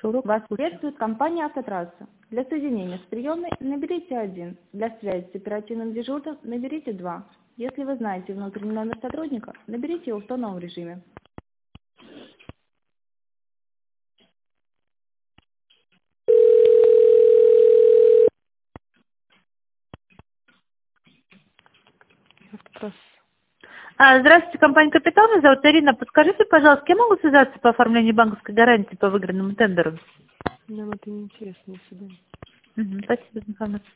Вас приветствует компания «Автотрасса». Для соединения с приемной наберите 1. Для связи с оперативным дежурным наберите 2. Если вы знаете внутренний номер сотрудника, наберите его в тоновом режиме. Автотрасса. Здравствуйте, компания «Капитал». Меня зовут Ирина. Подскажите, пожалуйста, с кем могу связаться по оформлению банковской гарантии по выигранному тендеру? Нам это не интересно, до свидания. Спасибо за информацию.